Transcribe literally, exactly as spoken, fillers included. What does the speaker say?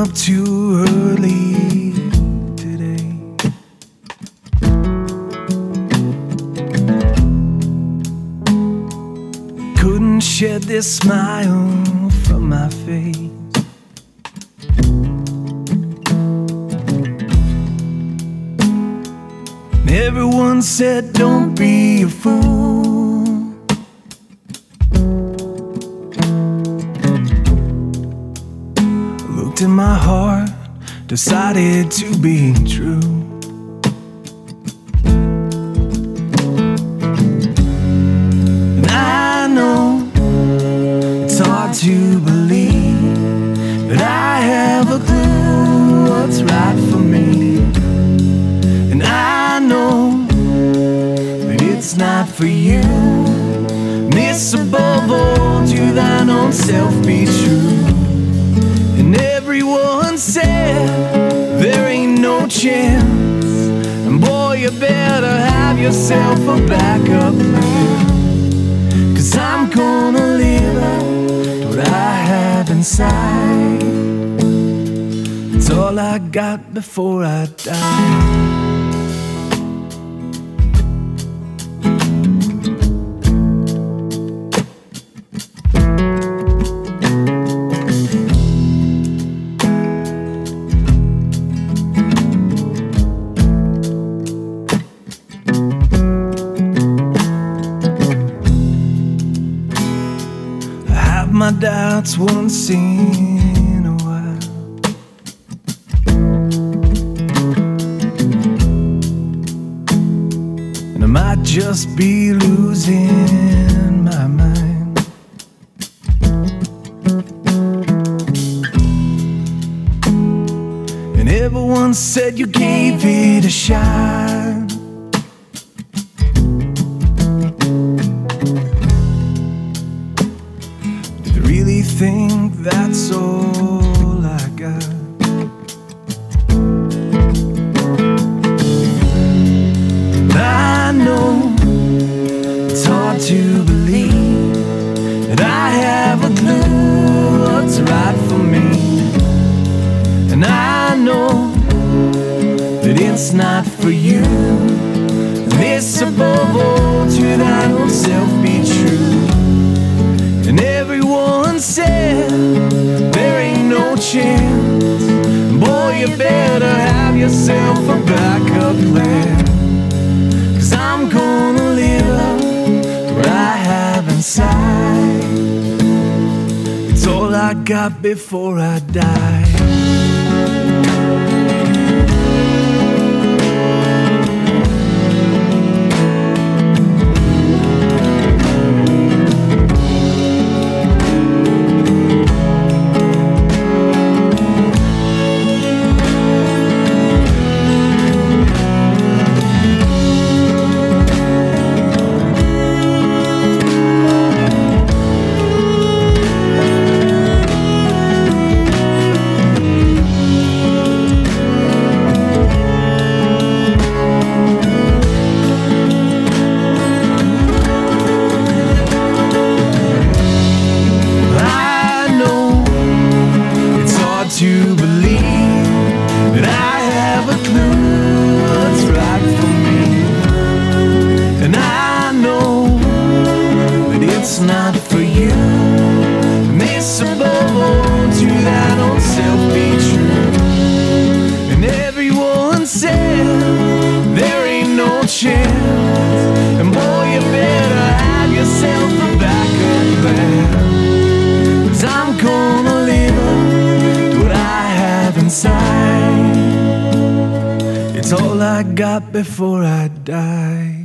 up too early today. Couldn't shed this smile from my face. And everyone said, don't be a fool. Looked in my heart, decided to be true. And I know it's hard to believe, but I have a clue what's right for me. And I know that it's not for you. Miss above all, to thine own self be true. And everyone said there ain't no chance, and boy, you better have yourself a backup plan. Cause I'm gonna live out what I have inside. It's all I got before I die. My doubts once in a while, and I might just be losing my mind. And everyone said you gave it a shot. Really think that's all I got? I know it's hard to believe that I have a clue what's right for me. And I know that it's not for you. This above all, to thine own self be true. And everyone said there ain't no chance, boy, you better have yourself a backup plan. Cause I'm gonna live out what I have inside. It's all I got before I die. To believe that I have a clue what's right for me. And I know that it's not for you. Miss above all, to thine own self be true. And everyone said there ain't no chance, and boy, you better have yourself a backup plan. Cause I'm gonna live inside. It's all I got before I die.